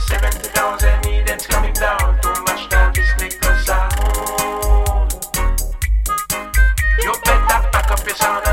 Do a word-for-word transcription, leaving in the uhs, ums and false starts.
seventy thousand Edens coming down to mash down this little sound. You better pack up your sound.